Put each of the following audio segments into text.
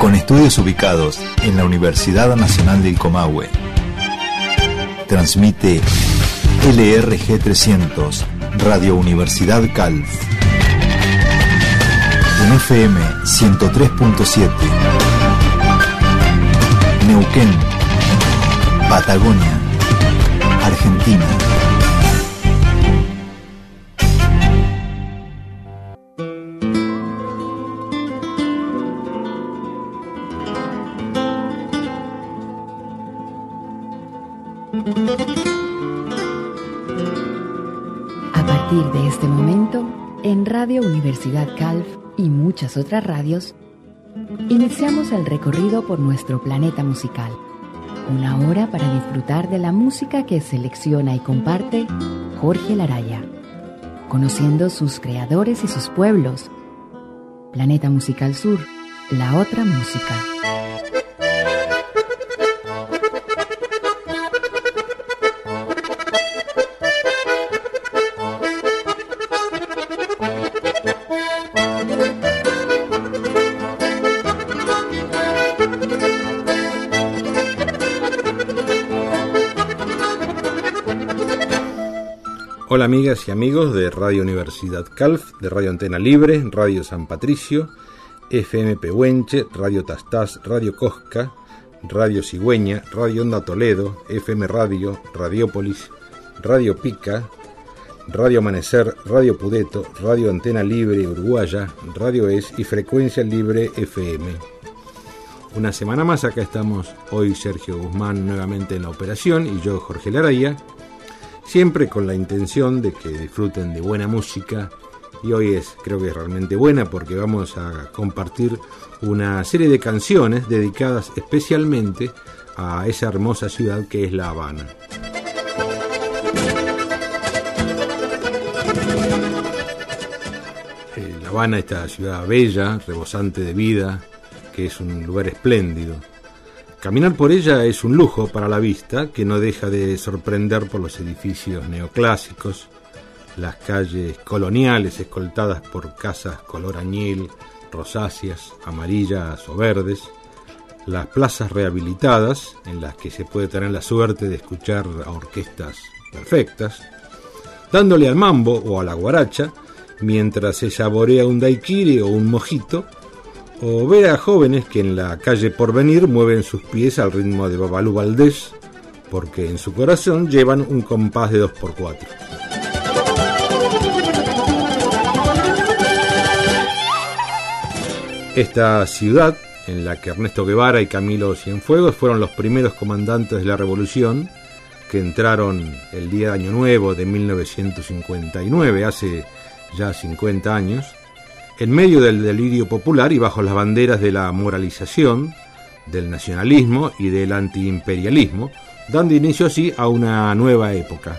con estudios ubicados en la Universidad Nacional del Comahue. Transmite LRG 300, Radio Universidad Calf. En FM 103.7. Neuquén, Patagonia, Argentina. A partir de este momento, en Radio Universidad Calf y muchas otras radios, iniciamos el recorrido por nuestro planeta musical. Una hora para disfrutar de la música que selecciona y comparte Jorge Laraya, conociendo sus creadores y sus pueblos. Planeta Musical Sur, la otra música. Hola amigas y amigos de Radio Universidad Calf, de Radio Antena Libre, Radio San Patricio, FM Pehuenche, Radio Tastás, Radio Cosca, Radio Cigüeña, Radio Onda Toledo, FM Radio, Radiópolis, Radio Pica, Radio Amanecer, Radio Pudeto, Radio Antena Libre Uruguaya, Radio Es y Frecuencia Libre FM. Una semana más acá estamos, hoy Sergio Guzmán nuevamente en la operación y yo Jorge Laraya, siempre con la intención de que disfruten de buena música, y hoy creo que es realmente buena porque vamos a compartir una serie de canciones dedicadas especialmente a esa hermosa ciudad que es La Habana. La Habana, esta ciudad bella, rebosante de vida, que es un lugar espléndido. Caminar por ella es un lujo para la vista, que no deja de sorprender por los edificios neoclásicos, las calles coloniales escoltadas por casas color añil, rosáceas, amarillas o verdes, las plazas rehabilitadas, en las que se puede tener la suerte de escuchar a orquestas perfectas, dándole al mambo o a la guaracha, mientras se saborea un daiquiri o un mojito, o ver a jóvenes que en la calle Porvenir mueven sus pies al ritmo de Babalú Valdés, porque en su corazón llevan un compás de 2x4. Esta ciudad, en la que Ernesto Guevara y Camilo Cienfuegos fueron los primeros comandantes de la revolución, que entraron el día de Año Nuevo de 1959, hace ya 50 años, en medio del delirio popular y bajo las banderas de la moralización, del nacionalismo y del antiimperialismo, dando inicio así a una nueva época.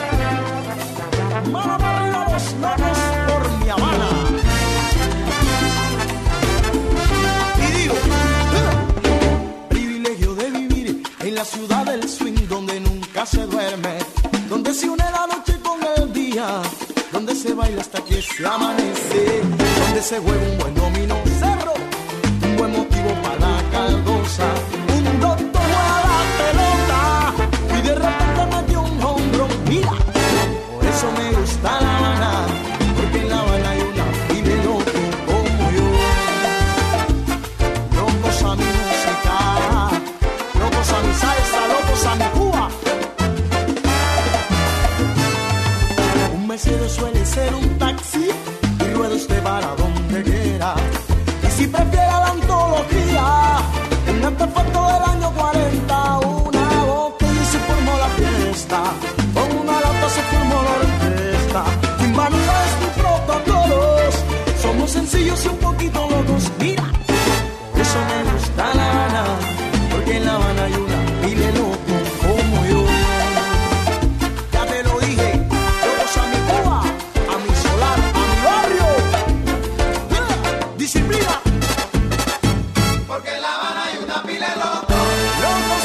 Privilegio de vivir en la ciudad del swing, donde nunca se duerme, donde se une la noche con el día, donde se baila hasta que se amanece, donde se juega un buen dominó cerro, un buen motivo para la caldosa, un doctor juega la pelota y de repente metió un hombro. Mira, por eso me gusta La Habana, porque en La Habana hay una pibe loco como yo, locos a mi música, locos a mi salsa, locos a mi Cuba. Un mesero suele ser un taxi y rueda usted para donde quiera. Y si prefiere la antología, un artefacto del año 40, una boca y se formó la fiesta, con una lata se formó la orquesta. Sin vanidades ni protocolos, somos sencillos y un poquito locos. Mira, por eso me gusta La Habana, porque en La Habana hay una pile loco como yo. Ya te lo dije, locos a mi Cuba, a mi solar, a mi barrio. Disciplina. Porque en La Habana hay una pile loco. Locos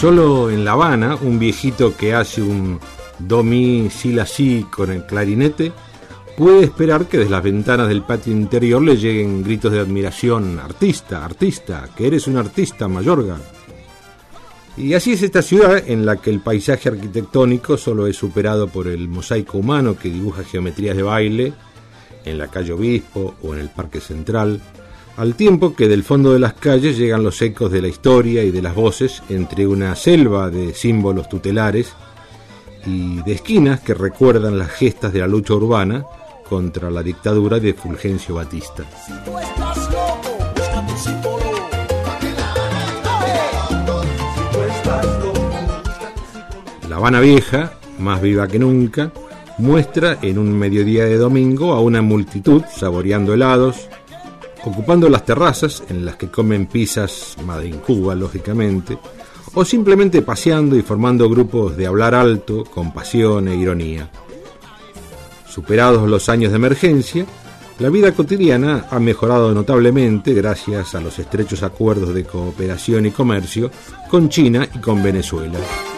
Solo en La Habana, un viejito que hace un do mi si la si con el clarinete puede esperar que desde las ventanas del patio interior le lleguen gritos de admiración: artista, artista, que eres un artista, Mayorga. Y así es esta ciudad, en la que el paisaje arquitectónico solo es superado por el mosaico humano que dibuja geometrías de baile en la calle Obispo o en el Parque Central, al tiempo que del fondo de las calles llegan los ecos de la historia y de las voces entre una selva de símbolos tutelares y de esquinas que recuerdan las gestas de la lucha urbana contra la dictadura de Fulgencio Batista. Si tú estás loco, busca tu psicólogo. La Habana Vieja, más viva que nunca, muestra en un mediodía de domingo a una multitud saboreando helados, ocupando las terrazas en las que comen pizzas made in Cuba, lógicamente, o simplemente paseando y formando grupos de hablar alto, con pasión e ironía. Superados los años de emergencia, la vida cotidiana ha mejorado notablemente gracias a los estrechos acuerdos de cooperación y comercio con China y con Venezuela.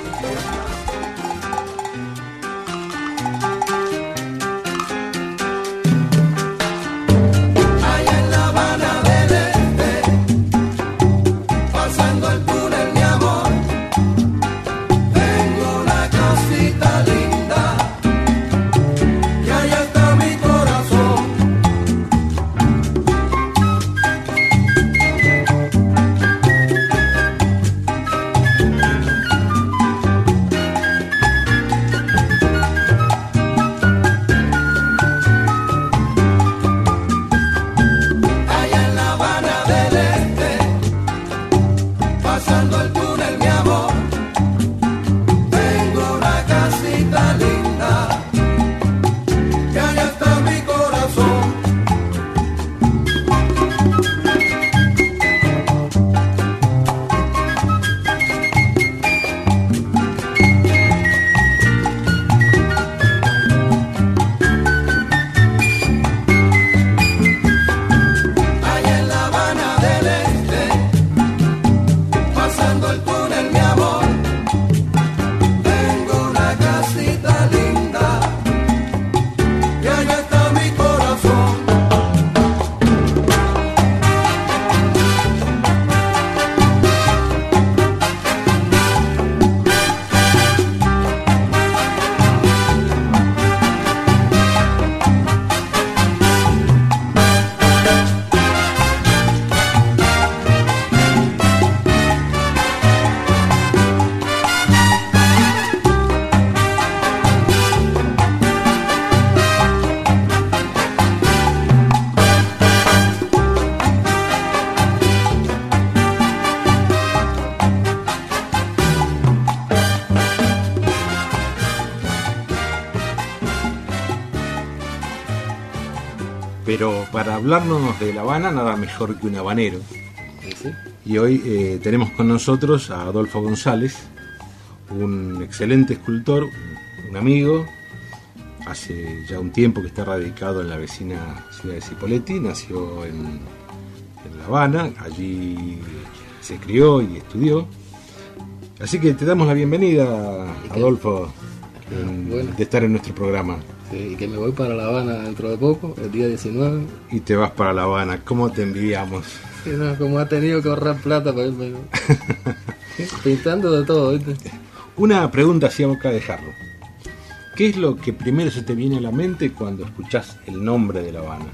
Pero para hablarnos de La Habana, nada mejor que un habanero. ¿Sí? Y hoy tenemos con nosotros a Adolfo González, un excelente escultor, un amigo. Hace ya un tiempo que está radicado en la vecina ciudad de Cipolletti. Nació en La Habana, allí se crió y estudió. Así que te damos la bienvenida, Adolfo, de estar en nuestro programa. Sí, y que me voy para La Habana dentro de poco, el día 19. Y te vas para La Habana, ¿cómo te envidiamos? Sí, no, como ha tenido que ahorrar plata para irme. Pintando de todo, ¿viste? Una pregunta así a boca de jarro. ¿Qué es lo que primero se te viene a la mente cuando escuchás el nombre de La Habana?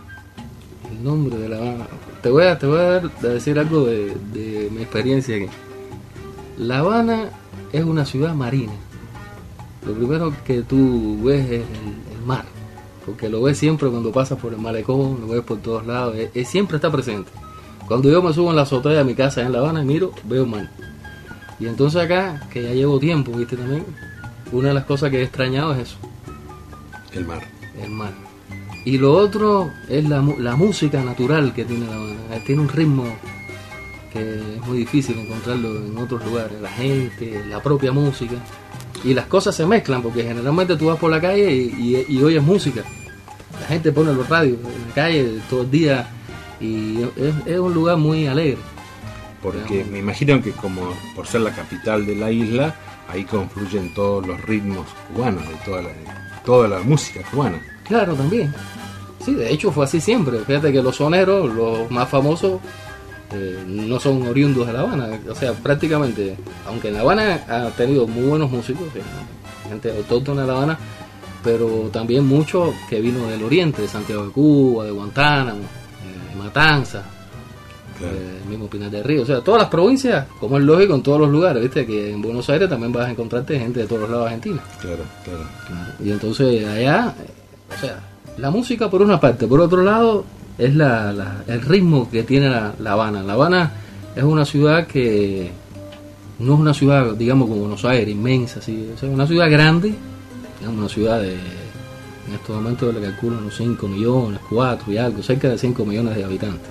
El nombre de La Habana. Te voy a decir algo de mi experiencia aquí. La Habana es una ciudad marina. Lo primero que tú ves es el mar, porque lo ves siempre cuando pasas por el malecón, lo ves por todos lados, siempre está presente. Cuando yo me subo en la azotea de mi casa en La Habana y miro, veo el mar. Y entonces acá, que ya llevo tiempo, viste también, una de las cosas que he extrañado es eso. El mar. El mar. Y lo otro es la música natural que tiene La Habana. Tiene un ritmo que es muy difícil encontrarlo en otros lugares. La gente, la propia música. Y las cosas se mezclan, porque generalmente tú vas por la calle y oyes música. La gente pone los radios en la calle todo el día y es un lugar muy alegre. porque digamos. me imagino que como por ser la capital de la isla, ahí confluyen todos los ritmos cubanos, de toda la música cubana. Claro, también. Sí, de hecho fue así siempre. Fíjate que los soneros, los más famosos, no son oriundos de La Habana. O sea, prácticamente, aunque en La Habana ha tenido muy buenos músicos, gente autóctona de La Habana, pero también mucho que vino del oriente, de Santiago de Cuba, de Guantánamo, de Matanza, Claro. el mismo Pinar del Río. O sea, todas las provincias, como es lógico en todos los lugares, viste que en Buenos Aires también vas a encontrarte gente de todos los lados de Argentina. Claro. Y entonces allá, o sea, la música por una parte, por otro lado es el ritmo que tiene la Habana. La Habana es una ciudad que no es una ciudad, digamos, como Buenos Aires, inmensa, ¿sí? O sea, es una ciudad grande, digamos, una ciudad en estos momentos le calculan unos 5 millones, 4 y algo, cerca de 5 millones de habitantes.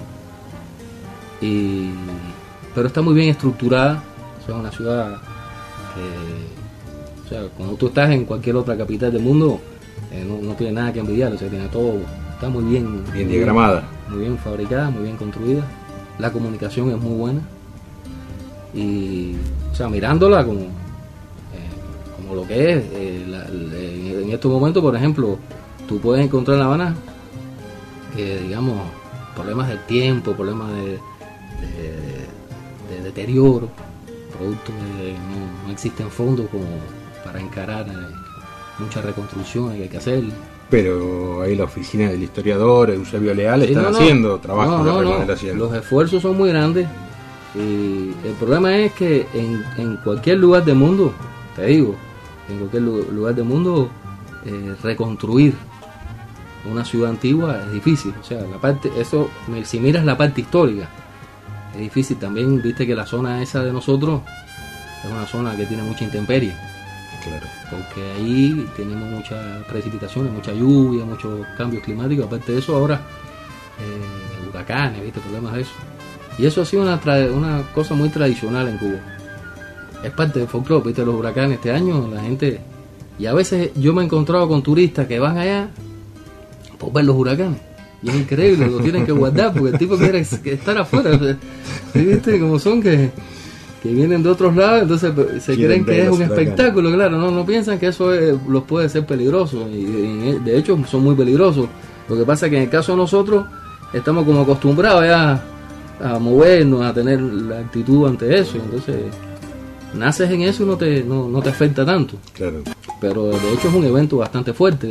Pero está muy bien estructurada, o sea, es una ciudad que, o sea, cuando tú estás en cualquier otra capital del mundo, no tiene nada que envidiar, o sea, tiene todo, está muy bien diagramada, muy bien fabricada, muy bien construida, la comunicación es muy buena y, o sea, mirándola como lo que es, en estos momentos, por ejemplo, tú puedes encontrar en La Habana, digamos, problemas del tiempo, problemas de deterioro, producto de no existen fondos como para encarar muchas reconstrucciones que hay que hacer. Pero ahí la oficina del historiador, Eusebio Leal, Sí, están haciendo trabajo de remodelación. Los esfuerzos son muy grandes y el problema es que en cualquier lugar del mundo, te digo, en cualquier lugar del mundo, reconstruir una ciudad antigua es difícil. O sea, si miras la parte histórica, es difícil. También viste que la zona esa de nosotros es una zona que tiene mucha intemperie. Claro. Porque ahí tenemos muchas precipitaciones, mucha lluvia, muchos cambios climáticos. Aparte de eso, ahora huracanes, ¿viste? Problemas de eso. Y eso ha sido una cosa muy tradicional en Cuba. Es parte del folclore, ¿viste? Los huracanes este año, la gente... Y a veces yo me he encontrado con turistas que van allá por ver los huracanes. Y es increíble, lo tienen que guardar porque el tipo quiere estar afuera. ¿Sí, viste? Como son que vienen de otros lados, entonces se creen que es un espectáculo, claro, no piensan que eso los puede ser peligroso, y de hecho son muy peligrosos. Lo que pasa es que en el caso de nosotros estamos como acostumbrados ya a movernos, a tener la actitud ante eso, y entonces naces en eso y no te afecta tanto. Claro. Pero de hecho es un evento bastante fuerte.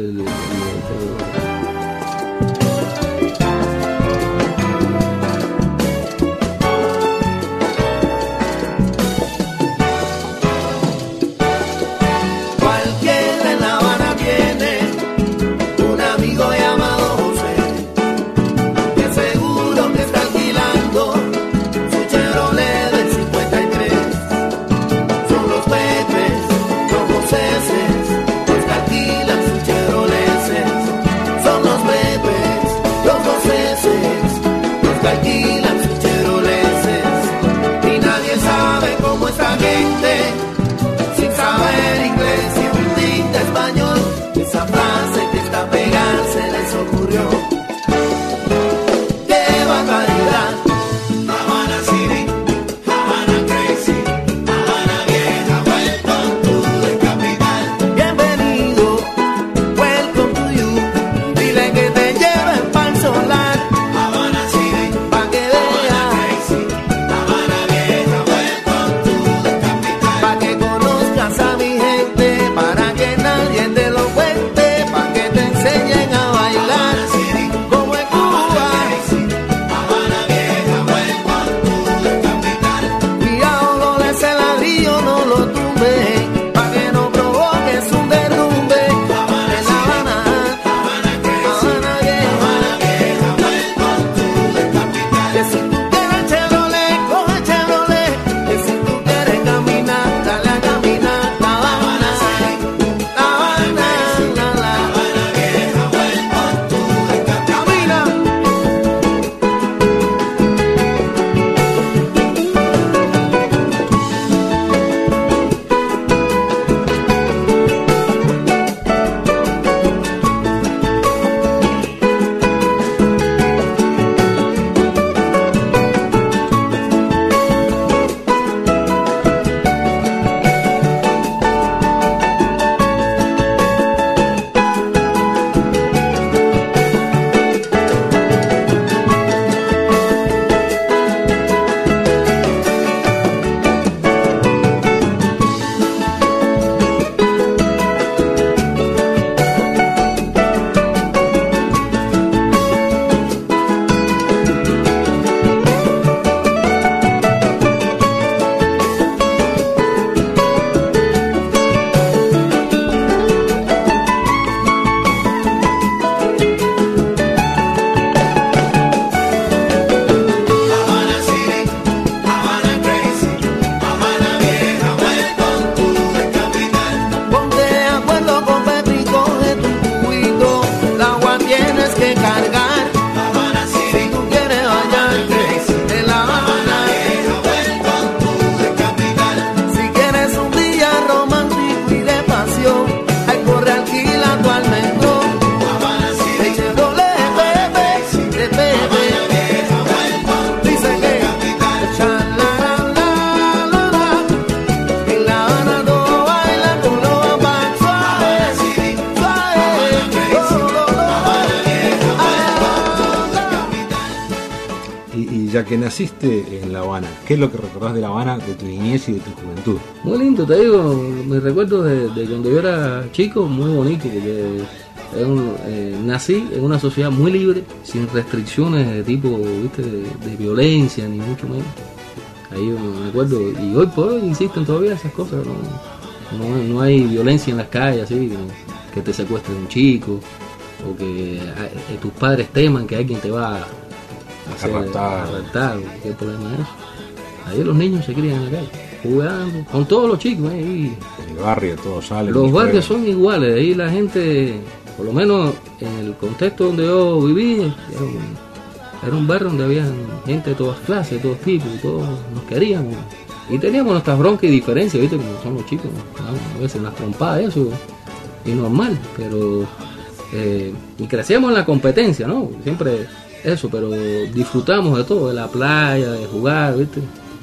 ya que naciste en La Habana, ¿qué es lo que recordás de La Habana, de tu niñez y de tu juventud? Muy lindo, te digo, me recuerdo de cuando yo era chico, muy bonito, porque nací en una sociedad muy libre, sin restricciones de tipo, ¿viste? De violencia, ni mucho menos. Ahí me acuerdo, y hoy por hoy insisten todavía esas cosas, no hay violencia en las calles, así, que te secuestren un chico, o que tus padres teman que alguien te va a arrestar, ¿qué problema es eso? Ahí los niños se crían en la calle, jugando, con todos los chicos, ahí. En el barrio todos salen. Los barrios son iguales, ahí la gente, por lo menos en el contexto donde yo viví, era un barrio donde había gente de todas clases, de todos tipos, y todos nos queríamos. Y teníamos nuestras broncas y diferencias, ¿viste? Como son los chicos, ¿no? A veces unas trompadas, eso, y normal, pero... y crecíamos en la competencia, ¿no? Siempre eso, pero disfrutamos de todo, de la playa, de jugar, ¿viste?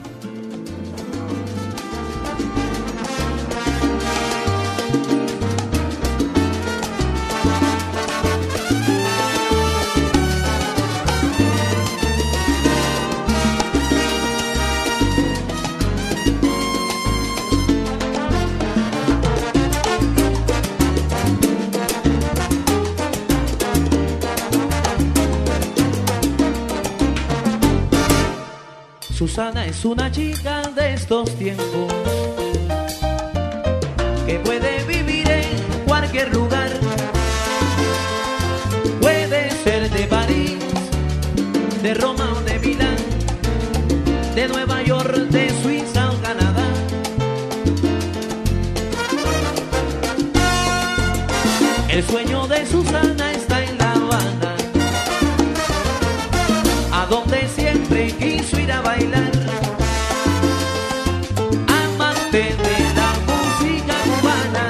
Susana es una chica de estos tiempos que puede vivir en cualquier lugar. Puede ser de París, de Roma o de Milán, de Nueva York, de Suiza o Canadá. El sueño de Susana está en La Habana, a donde siempre quiso ir a bailar. Amante de la música cubana,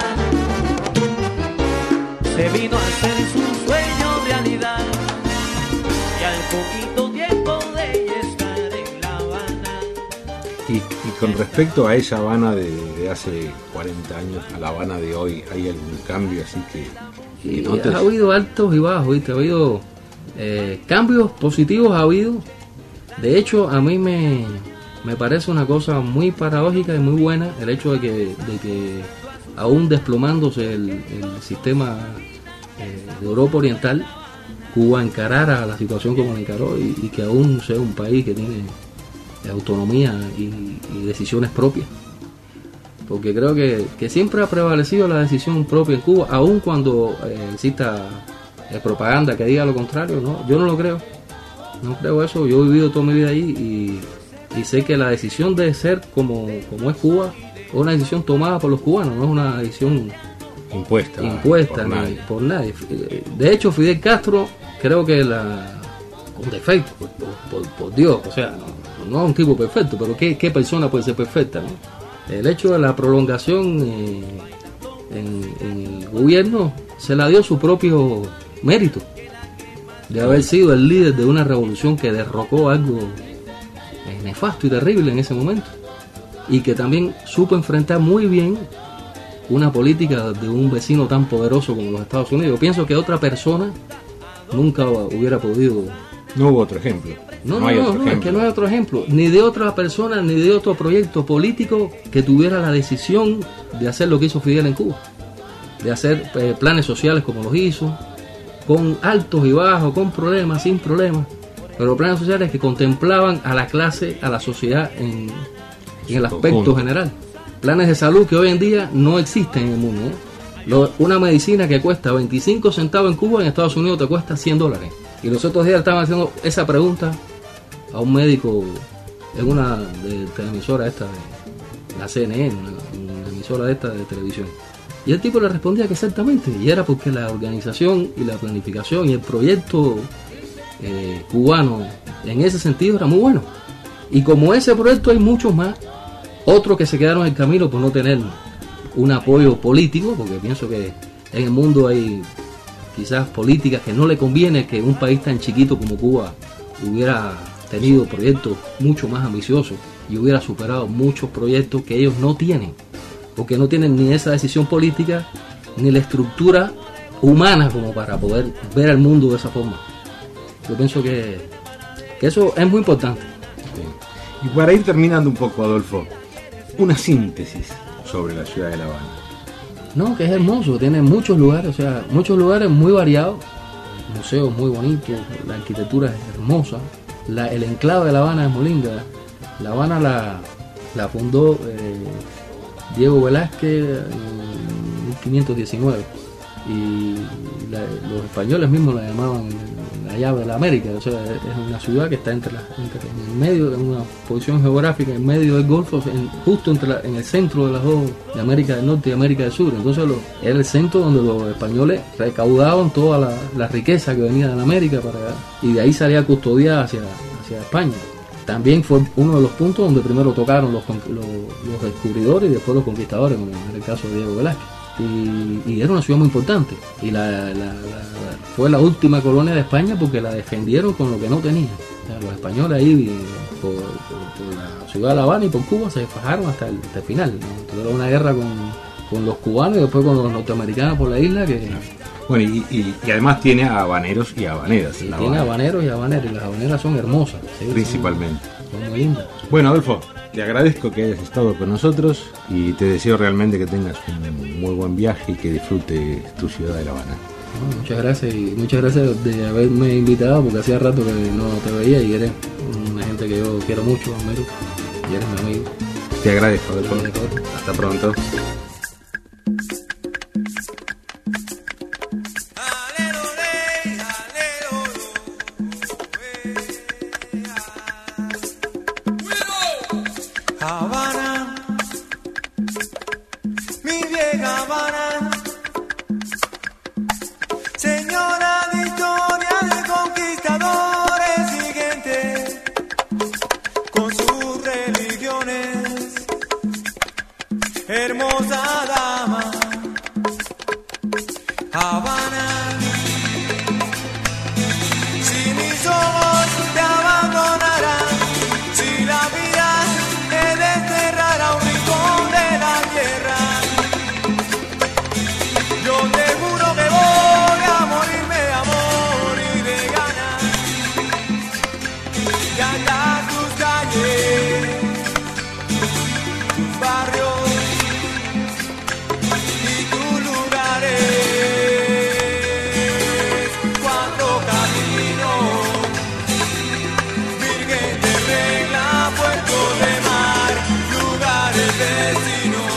se vino a hacer su sueño realidad, y al poquito tiempo de ella estar en La Habana. Y con respecto a esa Habana de hace 40 años a la Habana de hoy, ¿hay algún cambio así que notes? Ha habido altos y bajos, ¿viste? Ha habido cambios positivos, ha habido. De hecho, a mí me parece una cosa muy paradójica y muy buena el hecho de que aún desplomándose el sistema de Europa Oriental, Cuba encarara la situación como la encaró, y que aún sea un país que tiene autonomía y decisiones propias. Porque creo que siempre ha prevalecido la decisión propia en Cuba, aun cuando exista propaganda que diga lo contrario, ¿no? Yo no lo creo. No creo eso. Yo he vivido toda mi vida ahí y sé que la decisión de ser como es Cuba es una decisión tomada por los cubanos, no es una decisión impuesta por nadie. De hecho, Fidel Castro, creo que con defecto, por Dios, o sea, no es un tipo perfecto, pero ¿qué persona puede ser perfecta, no? El hecho de la prolongación en el gobierno se la dio su propio mérito de haber sido el líder de una revolución que derrocó algo nefasto y terrible en ese momento, y que también supo enfrentar muy bien una política de un vecino tan poderoso como los Estados Unidos. Yo pienso que otra persona nunca hubiera podido. No hubo otro ejemplo. No, es que no hay otro ejemplo, ni de otra persona, ni de otro proyecto político que tuviera la decisión de hacer lo que hizo Fidel en Cuba, de hacer planes sociales como los hizo, con altos y bajos, con problemas, sin problemas, pero planes sociales que contemplaban a la clase, a la sociedad en el aspecto general. Planes de salud que hoy en día no existen en el mundo, ¿eh? Una medicina que cuesta 25 centavos en Cuba, en Estados Unidos te cuesta $100. Y los otros días estaban haciendo esa pregunta a un médico en una de televisora esta de la CNN, una emisora esta de televisión. Y el tipo le respondía que exactamente, y era porque la organización y la planificación y el proyecto cubano en ese sentido era muy bueno. Y como ese proyecto hay muchos más, otros que se quedaron en el camino por no tener un apoyo político, porque pienso que en el mundo hay quizás políticas que no le conviene que un país tan chiquito como Cuba hubiera tenido proyectos mucho más ambiciosos y hubiera superado muchos proyectos que ellos no tienen, porque no tienen ni esa decisión política ni la estructura humana como para poder ver al mundo de esa forma. Yo pienso que eso es muy importante. Y para ir terminando un poco, Adolfo, una síntesis sobre la ciudad de La Habana. No, que es hermoso, tiene muchos lugares, o sea, muchos lugares muy variados, museos muy bonitos, la arquitectura es hermosa, el enclave de La Habana es muy linda. La Habana la fundó Diego Velázquez en 1519 y los españoles mismos la llamaban la llave de la América. O sea, es una ciudad que está en el medio, en una posición geográfica en medio del Golfo, justo en el centro de las dos, de América del Norte y América del Sur. Entonces era el centro donde los españoles recaudaban toda la riqueza que venía de la América y de ahí salía custodiada hacia España. También fue uno de los puntos donde primero tocaron los descubridores y después los conquistadores, como en el caso de Diego Velázquez. Y era una ciudad muy importante. Y fue la última colonia de España porque la defendieron con lo que no tenían. O sea, los españoles ahí, por la ciudad de La Habana y por Cuba, se fajaron hasta el final, ¿no? Tuvieron una guerra con los cubanos y después con los norteamericanos por la isla. Bueno, y además tiene habaneros y habaneras. Tiene habaneros y habaneras, y las habaneras son hermosas. ¿Sí? Principalmente. Son muy lindas. Bueno, Adolfo, te agradezco que hayas estado con nosotros y te deseo realmente que tengas un muy buen viaje y que disfrutes tu ciudad de La Habana. No, muchas gracias y muchas gracias de haberme invitado, porque hacía rato que no te veía y eres una gente que yo quiero mucho, Homero, y eres mi amigo. Te agradezco, Adolfo. Hasta pronto. Habana, mi vieja Habana, señora de historia de conquistadores y gente con sus religiones, hermosa dama, Habana, si mis ojos te abandonarán, si la vida he de enterrar a un rincón de la tierra, yo te juro que voy a morirme de amor y de ganas, y andar tus calles, tus barrios y tus lugares, cuatro caminos, Virgen de Regla, Puerto de Mar, lugares vecinos,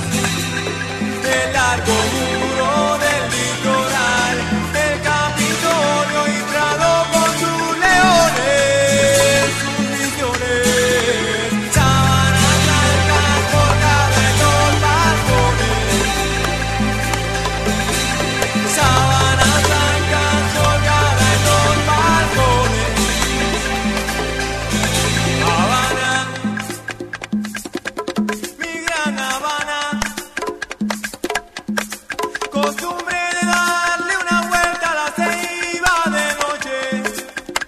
el largo muro del litoral, el Capitolio y Prado con sus leones, sus visiones, sábanas blancas colgadas en los balcones, sábanas blancas colgadas en los balcones, Habana, mi gran Habana, costumbre de darle una vuelta a la ceiba de noche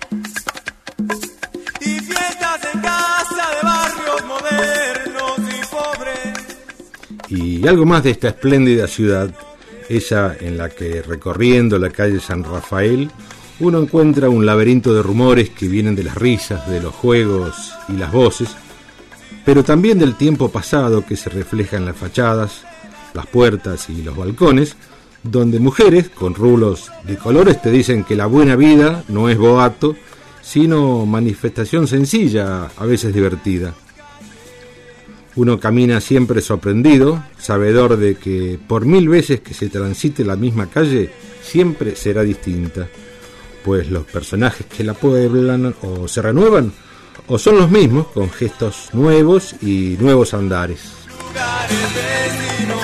y fiestas en casa de barrios modernos y pobres. Y algo más de esta espléndida ciudad, esa en la que, recorriendo la calle San Rafael, uno encuentra un laberinto de rumores que vienen de las risas, de los juegos y las voces, pero también del tiempo pasado que se refleja en las fachadas, las puertas y los balcones, donde mujeres con rulos de colores te dicen que la buena vida no es boato, sino manifestación sencilla, a veces divertida. Uno camina siempre sorprendido, sabedor de que por 1000 veces que se transite la misma calle, siempre será distinta, pues los personajes que la pueblan o se renuevan, o son los mismos, con gestos nuevos y nuevos andares. Lugares vecinos,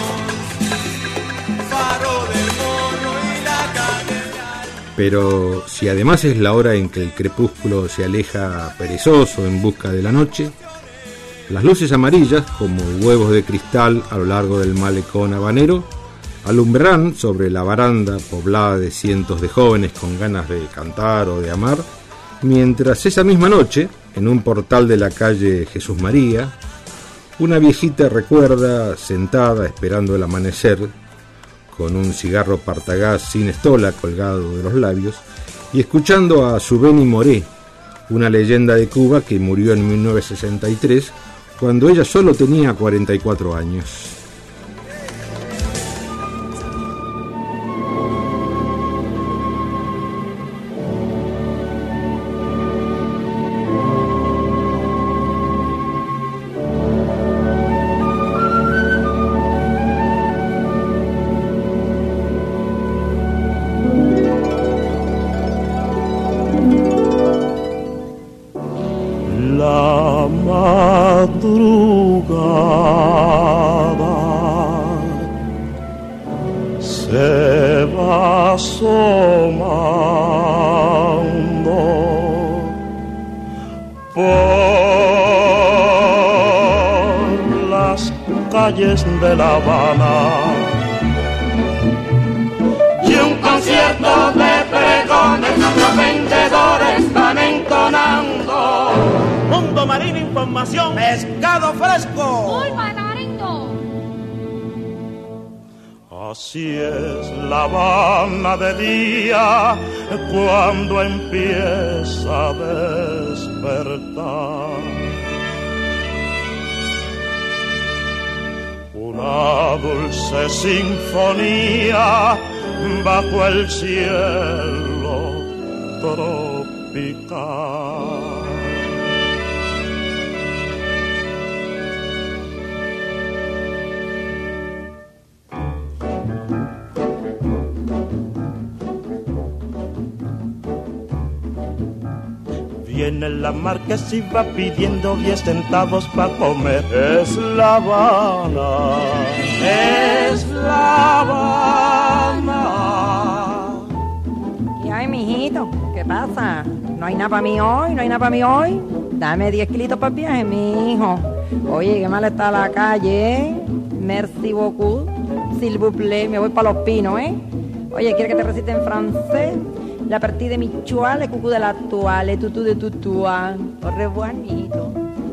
Faro del Morro y la Catedral. Pero si además es la hora en que el crepúsculo se aleja perezoso en busca de la noche, las luces amarillas, como huevos de cristal a lo largo del malecón habanero, alumbrarán sobre la baranda poblada de cientos de jóvenes con ganas de cantar o de amar, mientras esa misma noche, en un portal de la calle Jesús María, una viejita recuerda sentada esperando el amanecer, con un cigarro partagás sin estola colgado de los labios, y escuchando a su Beni Moré, una leyenda de Cuba que murió en 1963, cuando ella solo tenía 44 años. De La Habana y un concierto de pregones, los vendedores van entonando. Mundo Marino Información, pescado fresco. ¡Muy manarito! Así es La Habana de día cuando empieza a despertar. Una dulce sinfonía bajo el cielo tropical. Viene la marquesa y va pidiendo 10 centavos para comer. Es La Habana, es La Habana. ¿Qué hay, mijito? ¿Qué pasa? ¿No hay nada para mí hoy? ¿No hay nada para mí hoy? Dame 10 kilitos para el viaje, mi hijo. Oye, qué mal está la calle, ¿eh? Merci beaucoup, s'il vous plaît. Me voy para Los Pinos, ¿eh? Oye, ¿quieres que te recite en francés? La partida de Michoacán, le cucú de la actual, le tutú de tutuá. Au revoir, mijito.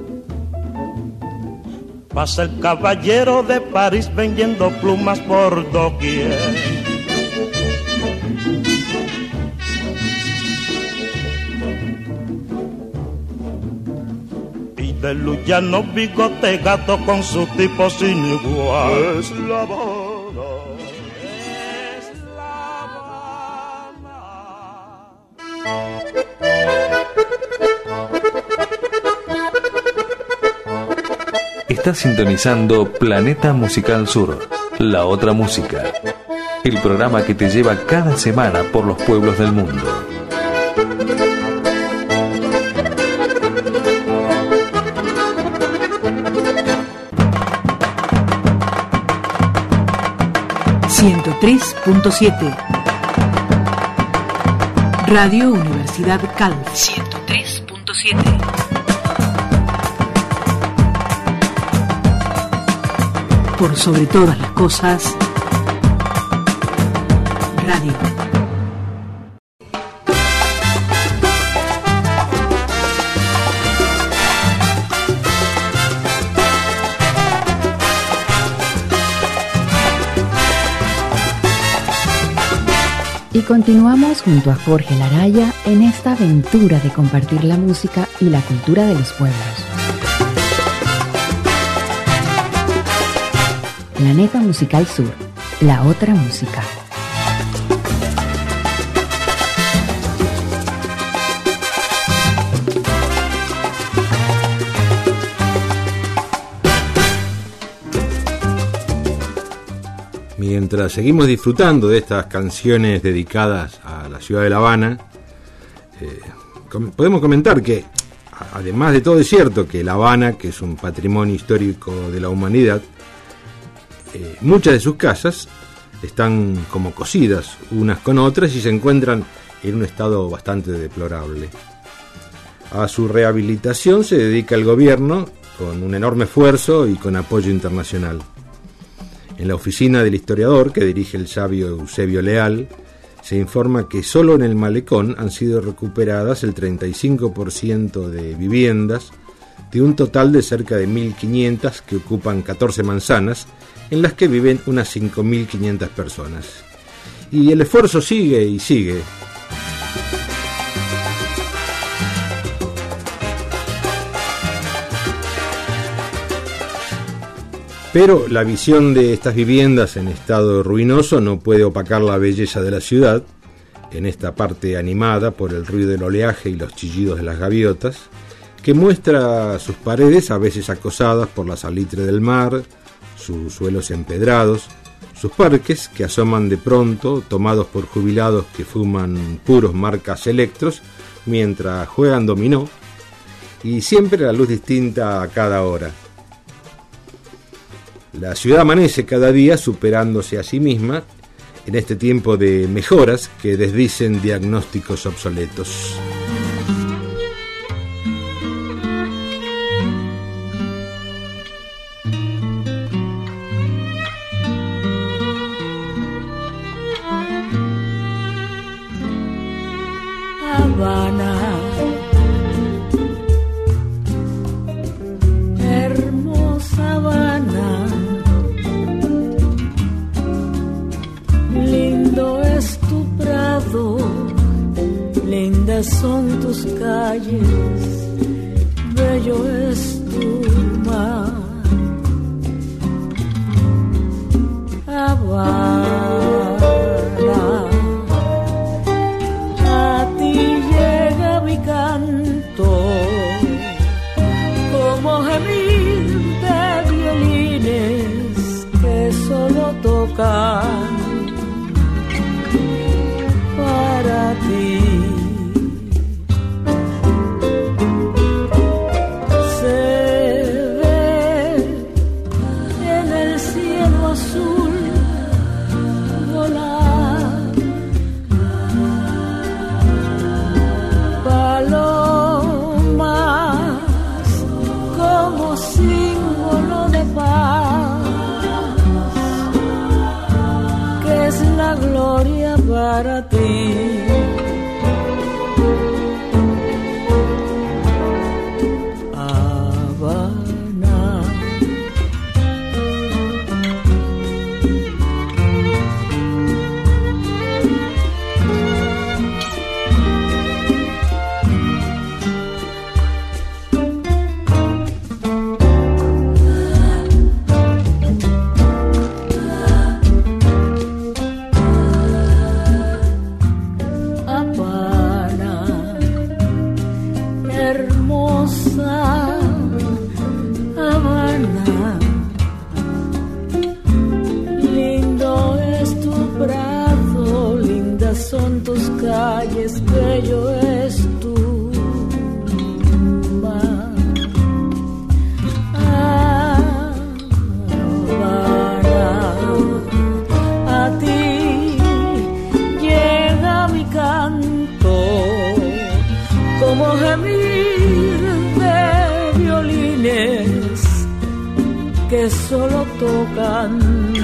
Pasa el caballero de París vendiendo plumas por doquier. Y de Luyano bigote gato con su tipo sin igual. Es La Habana. Estás sintonizando Planeta Musical Sur, la otra música. El programa que te lleva cada semana por los pueblos del mundo. ...103.7... Radio Universidad Calv. 103.7... Por sobre todas las cosas, radio. Y continuamos junto a Jorge Laraya en esta aventura de compartir la música y la cultura de los pueblos. Planeta Musical Sur, la otra música. Mientras seguimos disfrutando de estas canciones dedicadas a la ciudad de La Habana, podemos comentar que, además de todo, es cierto que La Habana, que es un patrimonio histórico de la humanidad, muchas de sus casas están como cosidas unas con otras y se encuentran en un estado bastante deplorable. A su rehabilitación se dedica el gobierno con un enorme esfuerzo y con apoyo internacional. En la oficina del historiador que dirige el sabio Eusebio Leal, se informa que solo en el malecón han sido recuperadas el 35% de viviendas de un total de cerca de 1.500 que ocupan 14 manzanas, en las que viven unas 5.500 personas. Y el esfuerzo sigue y sigue. Pero la visión de estas viviendas en estado ruinoso no puede opacar la belleza de la ciudad, en esta parte animada por el ruido del oleaje y los chillidos de las gaviotas, que muestra sus paredes a veces acosadas por la salitre del mar, sus suelos empedrados, sus parques que asoman de pronto, tomados por jubilados que fuman puros marcas electros mientras juegan dominó, y siempre la luz distinta a cada hora. La ciudad amanece cada día superándose a sí misma en este tiempo de mejoras que desdicen diagnósticos obsoletos. Habana, hermosa Habana, lindo es tu prado, lindas son tus calles, bello es tu mar. Habana, a ti llega mi canto como gemir de violines que solo tocan para ti. Se ve en el cielo azul volar palomas como símbolo de paz, que es la gloria para ti. Habana, hermosa Habana, lindo es tu prado, lindas son tus calles, bello es tu mar. Habana, a ti llega mi canto como gemir de violines que solo tocan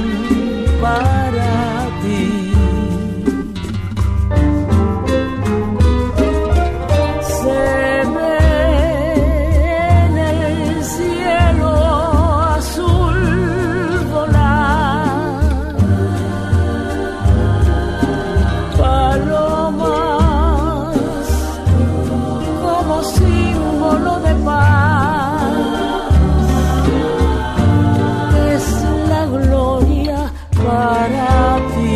para ti. Se ve en el cielo azul volar palomas como símbolo de paz, es la gloria para ti.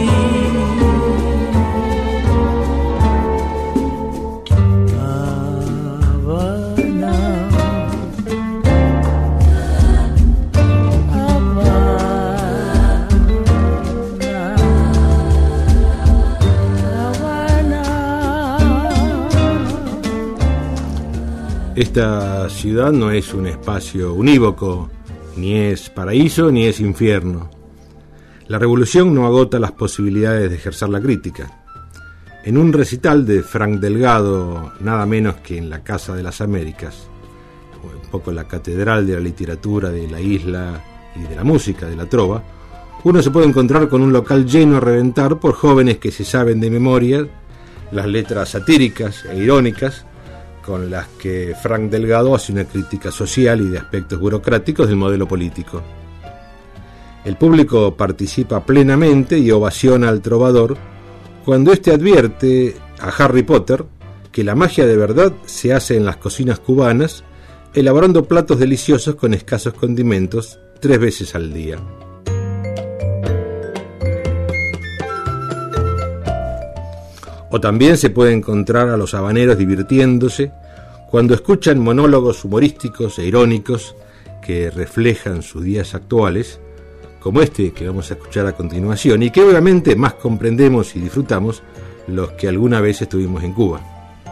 Habana, Habana, Esta ciudad no es un espacio unívoco, ni es paraíso ni es infierno. La revolución no agota las posibilidades de ejercer la crítica. En un recital de Frank Delgado, nada menos que en la Casa de las Américas, un poco la catedral de la literatura de la isla y de la música, de la trova, uno se puede encontrar con un local lleno a reventar por jóvenes que se saben de memoria las letras satíricas e irónicas con las que Frank Delgado hace una crítica social y de aspectos burocráticos del modelo político. El público participa plenamente y ovaciona al trovador cuando éste advierte a Harry Potter que la magia de verdad se hace en las cocinas cubanas, elaborando platos deliciosos con escasos condimentos 3 veces al día. O también se puede encontrar a los habaneros divirtiéndose cuando escuchan monólogos humorísticos e irónicos que reflejan sus días actuales, como este que vamos a escuchar a continuación, y que obviamente más comprendemos y disfrutamos los que alguna vez estuvimos en Cuba.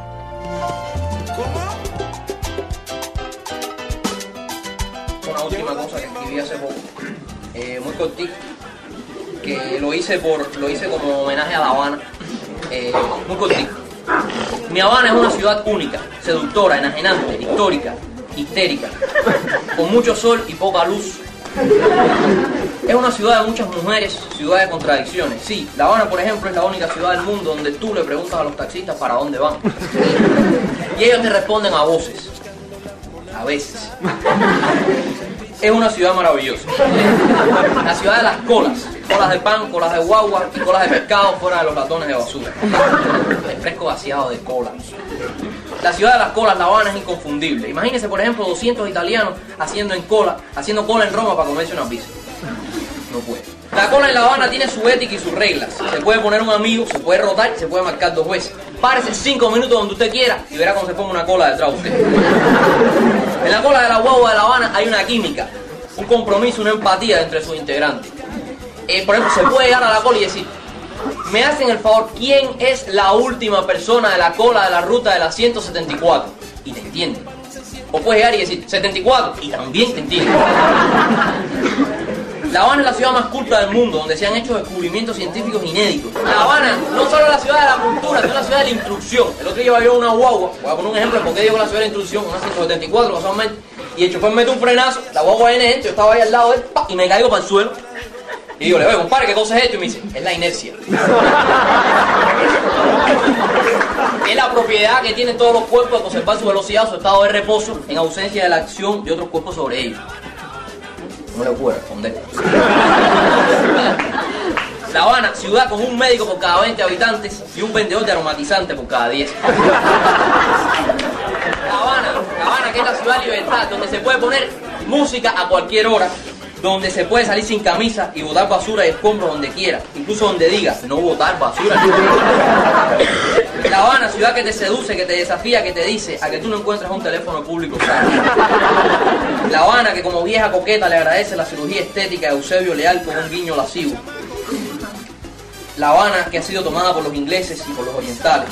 Una última cosa que escribí hace poco, muy cortito, que lo hice como homenaje a La Habana, muy cortito. Mi Habana es una ciudad única, seductora, enajenante, histórica, histérica, con mucho sol y poca luz. Es una ciudad de muchas mujeres, ciudad de contradicciones. Sí, La Habana, por ejemplo, es la única ciudad del mundo donde tú le preguntas a los taxistas para dónde van. Y ellos te responden a voces. A veces. Es una ciudad maravillosa. La ciudad de las colas. Colas de pan, colas de guagua y colas de pescado fuera de los latones de basura. El fresco vaciado de cola. La ciudad de las colas, La Habana, es inconfundible. Imagínense, por ejemplo, 200 italianos haciendo cola en Roma para comerse una pizza. No puede. La cola en La Habana tiene su ética y sus reglas. Se puede poner un amigo, se puede rotar y se puede marcar 2 veces. Párese 5 minutos donde usted quiera y verá cómo se pone una cola detrás de usted. En la cola de la guagua de La Habana hay una química, un compromiso, una empatía entre sus integrantes. Por ejemplo, se puede llegar a la cola y decir: me hacen el favor, ¿quién es la última persona de la cola de la ruta de la 174? Y te entienden. O puedes llegar y decir 74 y también te entienden. La Habana es la ciudad más culta del mundo, donde se han hecho descubrimientos científicos inéditos. La Habana no solo es la ciudad de la cultura, sino la ciudad de la instrucción. El otro día iba yo una guagua, voy a poner un ejemplo de por qué digo la ciudad de la instrucción, una 174 casualmente, y el chofer mete un frenazo, la guagua viene dentro, yo estaba ahí al lado de él, y me caigo para el suelo. Y digo, oye, compadre, ¿qué cosa es esto? Y me dice, es la inercia. Es la propiedad que tienen todos los cuerpos de conservar su velocidad, su estado de reposo, en ausencia de la acción de otros cuerpos sobre ellos. No le puedo responder. La Habana, ciudad con un médico por cada 20 habitantes y un vendedor de aromatizante por cada 10. La Habana, que es la ciudad de libertad, donde se puede poner música a cualquier hora, donde se puede salir sin camisa y botar basura y escombros donde quiera, incluso donde diga no botar basura. La Habana, ciudad que te seduce, que te desafía, que te dice a que tú no encuentras un teléfono público sano. La Habana, que como vieja coqueta le agradece la cirugía estética de Eusebio Leal con un guiño lascivo. La Habana, que ha sido tomada por los ingleses y por los orientales.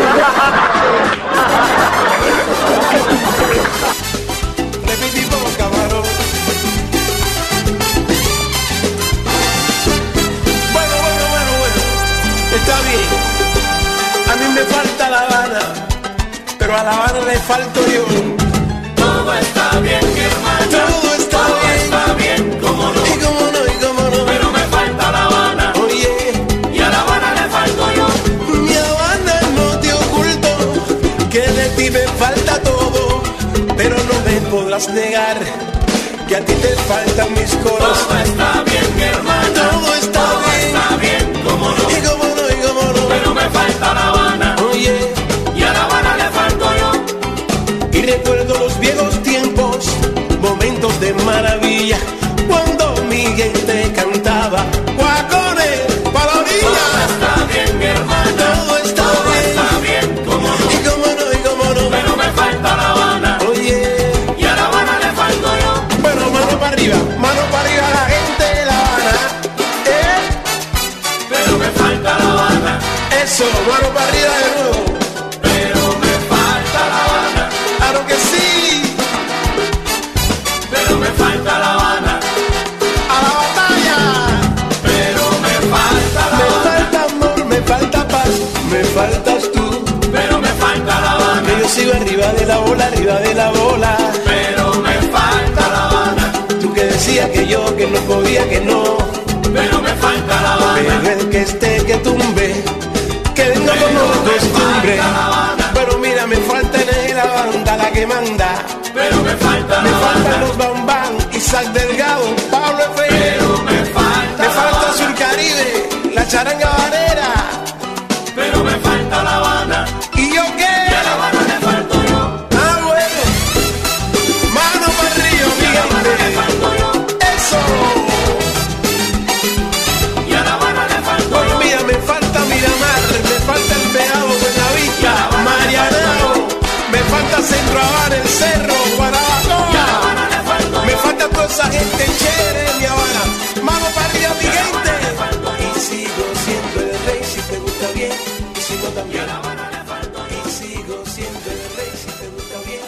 Está bien, a mí me falta La Habana, pero a La Habana le falto yo. Todo está bien, mi hermano. Todo está bien, cómo no. Y cómo no, y cómo no. Pero me falta La Habana. Oye, y a La Habana le falto yo. Mi Habana, no te oculto que de ti me falta todo, pero no me podrás negar que a ti te faltan mis coros. Todo está bien, mi hermano. Todo está bien, cómo no. Y cómo no. Pero me falta La Habana, oye, y a La Habana le falto yo. Y recuerdo los viejos tiempos, momentos de maravilla, cuando mi gente cantaba guacones pa' la orilla. Todo está bien, mi hermana. Todo está bien, cómo no. Y cómo no, y cómo no. Pero me falta La Habana, oye, y a La Habana le falto yo. Bueno, mano para arriba la gente de La Habana, pero me falta La Habana. Eso, mano para arriba de nuevo. Pero me falta La Habana. Claro que sí. Pero me falta La Habana. A la batalla. Pero me falta La Habana. Me falta amor, me falta paz, me faltas tú. Pero me falta La Habana. Que yo sigo arriba de la bola, arriba de la bola. Pero me falta La Habana. Tú que decías que yo, que no podía, que no. Pero me falta La Habana. Pero el que esté, que tumbe, que venga como costumbre. Pero mira, me falta en la banda la que manda. Pero me faltan los Bambán, Isaac Delgado, Pablo F. Pero me falta Surcaribe, la charanga banera. Pero me falta La Habana. ¿Y yo qué? Y a La Habana le falto yo. Ah, bueno. Mano para arriba, mi gente. Eso. caliente, chévere, mi Habana. Mano para arriba, mi gente. Y sigo siendo el rey si te gusta bien, y si no también. Y sigo siendo el rey si te gusta bien.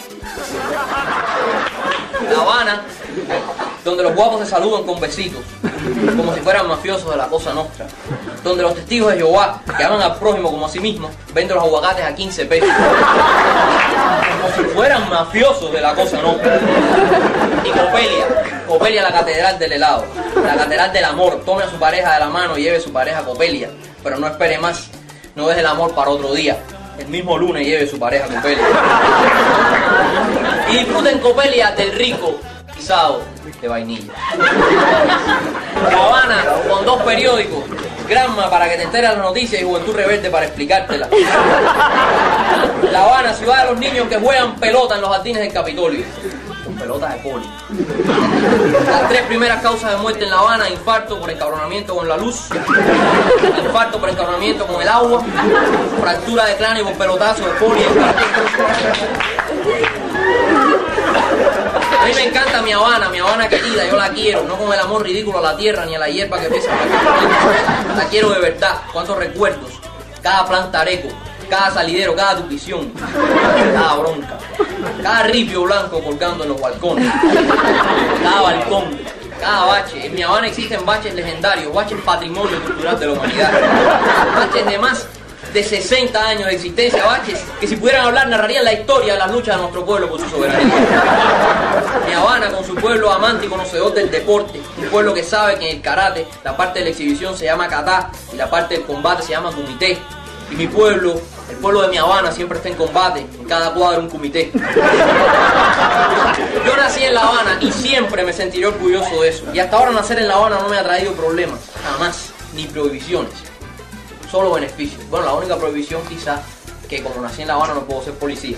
La Habana, donde los guapos se saludan con besitos, como si fueran mafiosos de la Cosa Nostra, donde los testigos de Jehová, que aman al prójimo como a sí mismos, venden los aguacates a 15 pesos, como si fueran mafiosos de la Cosa Nostra. Y Copelia, la catedral del helado, la catedral del amor. Tome a su pareja de la mano y lleve a su pareja a Copelia, pero no espere más, no deje el amor para otro día. El mismo lunes lleve a su pareja a Copelia. Y disfruten Copelia del rico guisado de vainilla. La Habana con 2 periódicos, Granma para que te enteres de las noticias y Juventud Rebelde para explicártela. La Habana, ciudad de los niños que juegan pelota en los jardines del Capitolio. Con pelotas de poli. Las 3 primeras causas de muerte en La Habana: infarto por encabronamiento con la luz, infarto por encabronamiento con el agua, fractura de cráneo por pelotazo de poli. A mí me encanta mi Habana querida, yo la quiero, no con el amor ridículo a la tierra ni a la hierba que pesa. La quiero de verdad. Cuántos recuerdos, cada plantareco, cada salidero, cada tupición, cada bronca, cada ripio blanco colgando en los balcones, cada balcón, cada bache. En mi Habana existen baches legendarios, baches patrimonio cultural de la humanidad, baches de más de 60 años de existencia, baches que si pudieran hablar narrarían la historia de las luchas de nuestro pueblo por su soberanía. Mi Habana con su pueblo amante y conocedor del deporte, un pueblo que sabe que en el karate la parte de la exhibición se llama kata y la parte del combate se llama kumite. Y mi pueblo, el pueblo de mi Habana, siempre está en combate, en cada cuadro un kumite. Yo nací en La Habana y siempre me sentiré orgulloso de eso. Y hasta ahora nacer en La Habana no me ha traído problemas, jamás, ni prohibiciones. Solo beneficios. Bueno, la única prohibición quizás que como nací en La Habana no puedo ser policía.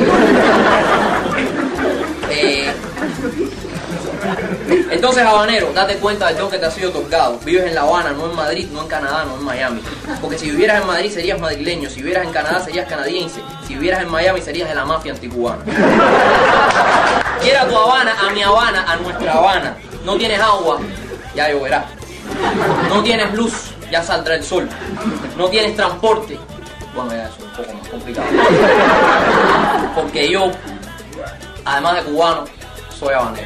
Entonces, habanero, date cuenta del don que te ha sido otorgado. Vives en La Habana, no en Madrid, no en Canadá, no en Miami. Porque si vivieras en Madrid serías madrileño, si vivieras en Canadá serías canadiense, si vivieras en Miami serías de la mafia anticubana. Quiera tu Habana, a nuestra Habana. No tienes agua, ya lloverá. No tienes luz, ya saldrá el sol. No tienes transporte, bueno, ya eso es un poco más complicado. Porque yo, además de cubano, soy habanero.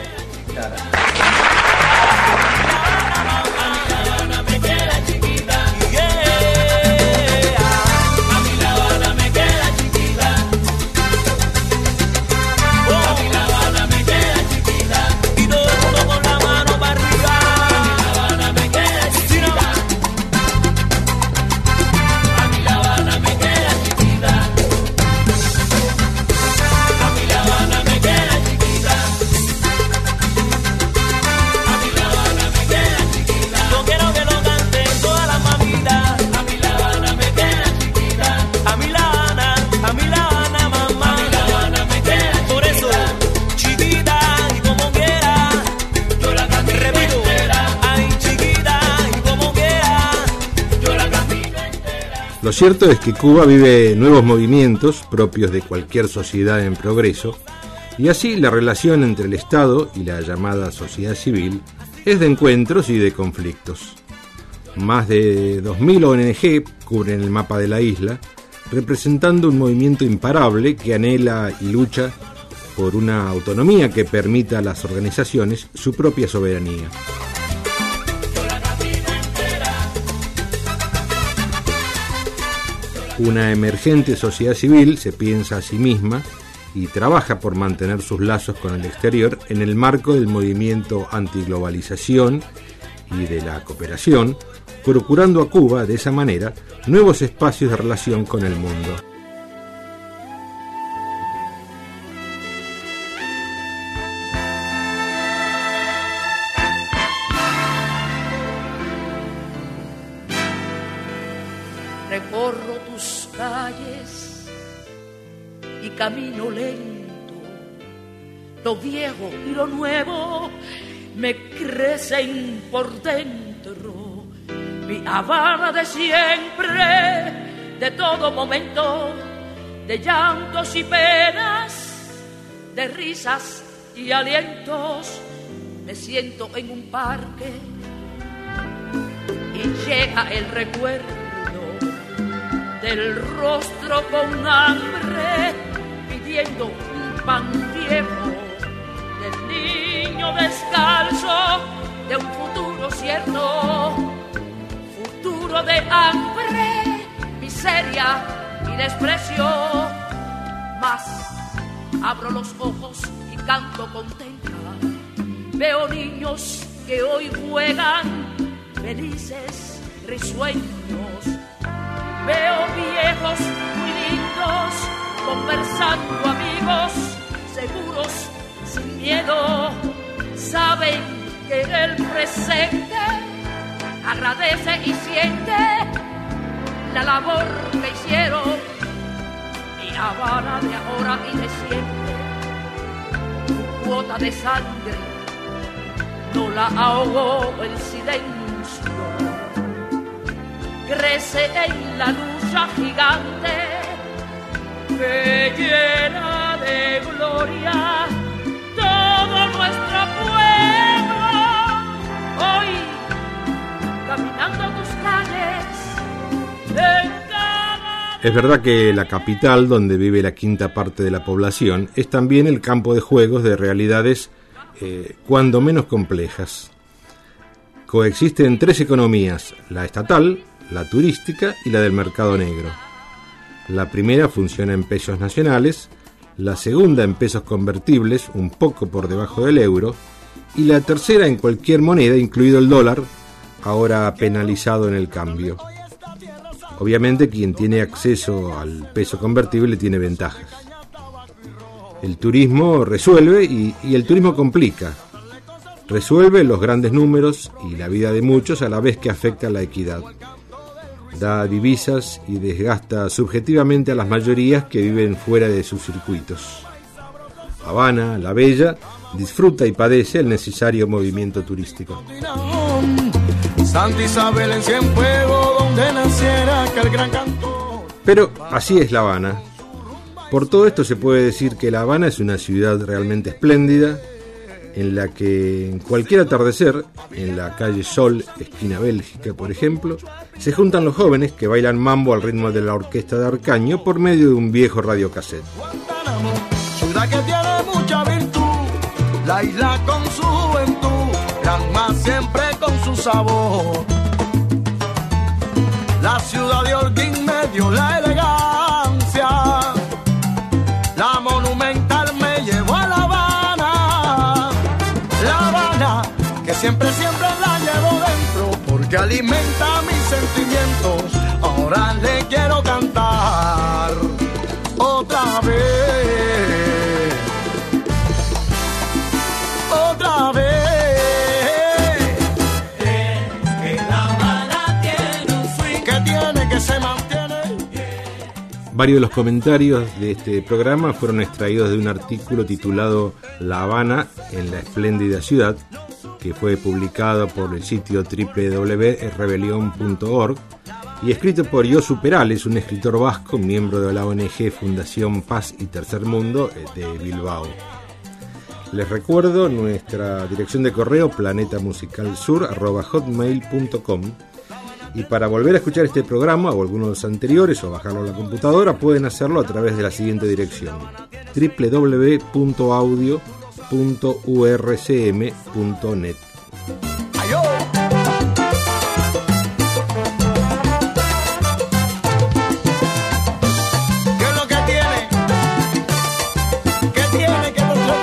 Lo cierto es que Cuba vive nuevos movimientos propios de cualquier sociedad en progreso, y así la relación entre el Estado y la llamada sociedad civil es de encuentros y de conflictos. Más de 2000 ONG cubren el mapa de la isla, representando un movimiento imparable que anhela y lucha por una autonomía que permita a las organizaciones su propia soberanía. Una emergente sociedad civil se piensa a sí misma y trabaja por mantener sus lazos con el exterior en el marco del movimiento antiglobalización y de la cooperación, procurando a Cuba, de esa manera, nuevos espacios de relación con el mundo. Recorro tus calles y camino lento, lo viejo y lo nuevo me crecen por dentro. Mi Habana de siempre, de todo momento, de llantos y penas, de risas y alientos, me siento en un parque y llega el recuerdo del rostro con hambre pidiendo un pan viejo, del niño descalzo de un futuro cierto, futuro de hambre, miseria y desprecio. Mas abro los ojos y canto contenta, veo niños que hoy juegan felices, risueños, veo viejos muy lindos conversando, amigos seguros, sin miedo, saben que el presente agradece y siente la labor que hicieron. Mi Habana de ahora y de siempre, tu cuota de sangre no la ahogó el silencio, crece en la lucha gigante que llena de gloria todo nuestro pueblo. Hoy, caminando tus calles, es verdad que la capital, donde vive la quinta parte de la población, es también el campo de juegos de realidades cuando menos complejas. Coexisten tres economías: la estatal, la turística y la del mercado negro. La primera funciona en pesos nacionales, la segunda en pesos convertibles, un poco por debajo del euro, y la tercera en cualquier moneda, incluido el dólar, ahora penalizado en el cambio. Obviamente quien tiene acceso al peso convertible tiene ventajas. El turismo resuelve y el turismo complica. Resuelve los grandes números y la vida de muchos a la vez que afecta la equidad. Da divisas y desgasta subjetivamente a las mayorías que viven fuera de sus circuitos. Habana, la bella, disfruta y padece el necesario movimiento turístico. Santa Isabel en Cienfuegos, donde naciera aquel gran cantor. Pero así es La Habana. Por todo esto se puede decir que La Habana es una ciudad realmente espléndida, en la que en cualquier atardecer, en la calle Sol, esquina Bélgica, por ejemplo, se juntan los jóvenes que bailan mambo al ritmo de la orquesta de Arcaño por medio de un viejo radiocassette. Ciudad que tiene mucha virtud, la isla con su juventud, Granma siempre con su sabor. La ciudad de Holguín me dio la elegancia, la monumental me llevó a La Habana. La Habana, que siempre la llevo dentro, porque alimenta mis sentimientos. Ahora le quiero cantar otra vez, otra vez. Varios de los comentarios de este programa fueron extraídos de un artículo titulado La Habana en la espléndida ciudad, que fue publicado por el sitio www.rebelion.org y escrito por Josu Perales, un escritor vasco, miembro de la ONG Fundación Paz y Tercer Mundo de Bilbao. Les recuerdo nuestra dirección de correo planetamusicalsur@hotmail.com. Y para volver a escuchar este programa o algunos de los anteriores o bajarlo a la computadora pueden hacerlo a través de la siguiente dirección: www.audio.urcm.net. ¿Qué es lo que tiene? ¿Qué tiene? ¿Qué otro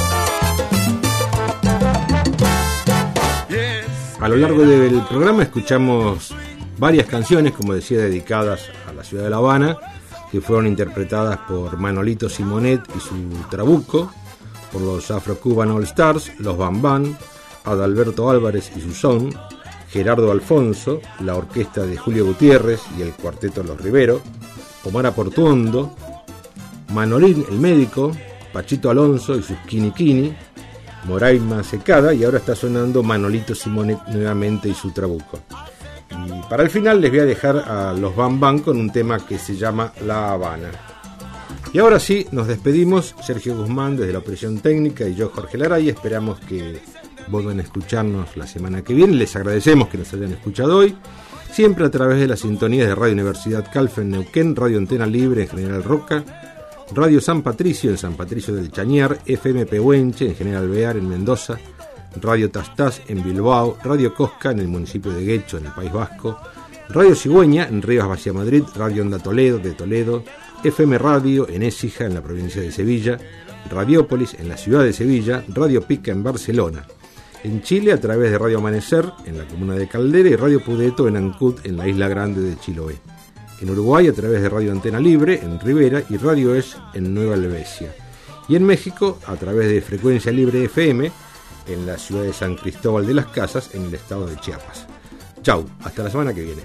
tiene? A lo largo del programa escuchamos varias canciones, como decía, dedicadas a la ciudad de La Habana, que fueron interpretadas por Manolito Simonet y su Trabuco, por los Afro-Cuban All Stars, los Bam Bam, Adalberto Álvarez y su son, Gerardo Alfonso, la orquesta de Julio Gutiérrez y el cuarteto Los Rivero, Omar Portuondo, Manolín el Médico, Pachito Alonso y sus Kini Kini, Moraima Secada, y ahora está sonando Manolito Simonet nuevamente y su Trabuco. Y para el final les voy a dejar a los Bam Bam con un tema que se llama La Habana. Y ahora sí, nos despedimos. Sergio Guzmán desde la operación técnica y yo, Jorge Lara, y esperamos que vuelvan a escucharnos la semana que viene. Les agradecemos que nos hayan escuchado hoy, siempre a través de las sintonías de Radio Universidad Calf en Neuquén, Radio Antena Libre en General Roca, Radio San Patricio en San Patricio del Chañar, FM Pehuenche en General Bear en Mendoza, Radio Tastás en Bilbao, Radio Cosca en el municipio de Guecho en el País Vasco, Radio Cigüeña en Rivas Vacia Madrid, Radio Onda Toledo de Toledo, FM Radio en Écija en la provincia de Sevilla, Radiópolis en la ciudad de Sevilla, Radio Pica en Barcelona. En Chile a través de Radio Amanecer en la comuna de Caldera y Radio Pudeto en Ancud en la isla grande de Chiloé. En Uruguay a través de Radio Antena Libre en Rivera y Radio Es en Nueva Helvecia. Y en México a través de Frecuencia Libre FM en la ciudad de San Cristóbal de las Casas en el estado de Chiapas. Chau, hasta la semana que viene.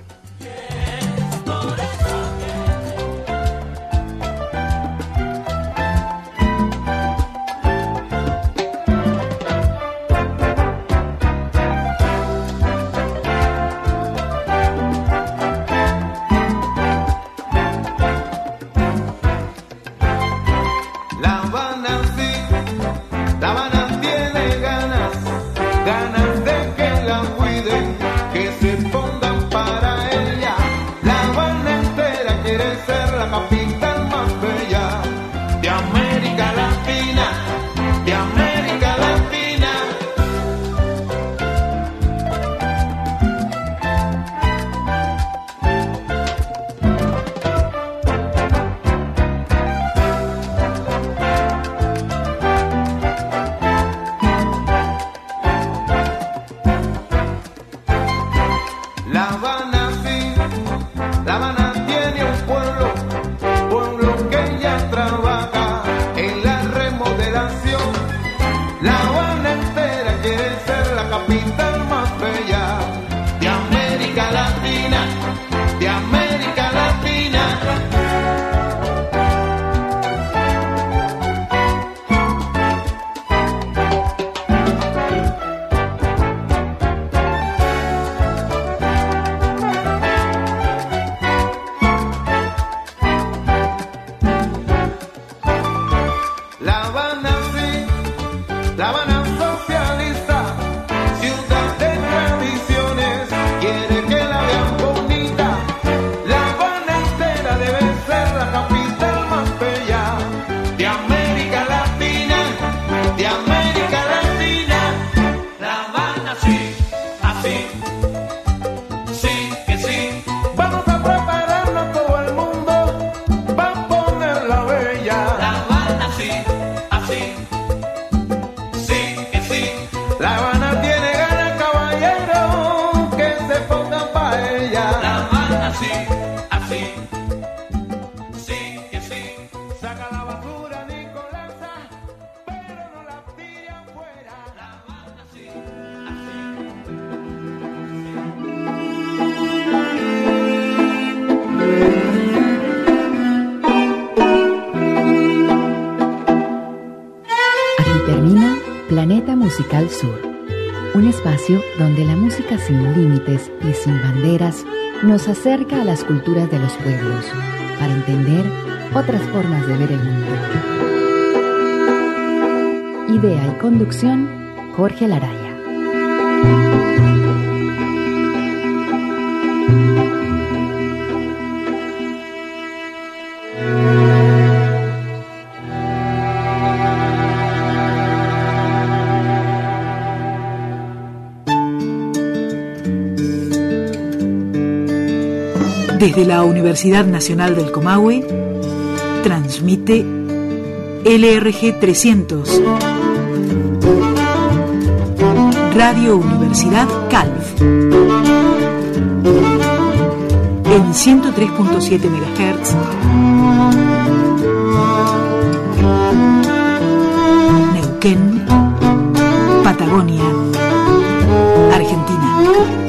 Planeta Musical Sur, un espacio donde la música sin límites y sin banderas nos acerca a las culturas de los pueblos para entender otras formas de ver el mundo. Idea y conducción, Jorge Laraya. Desde la Universidad Nacional del Comahue, transmite LRG 300, Radio Universidad Calf, en 103.7 MHz, Neuquén, Patagonia, Argentina.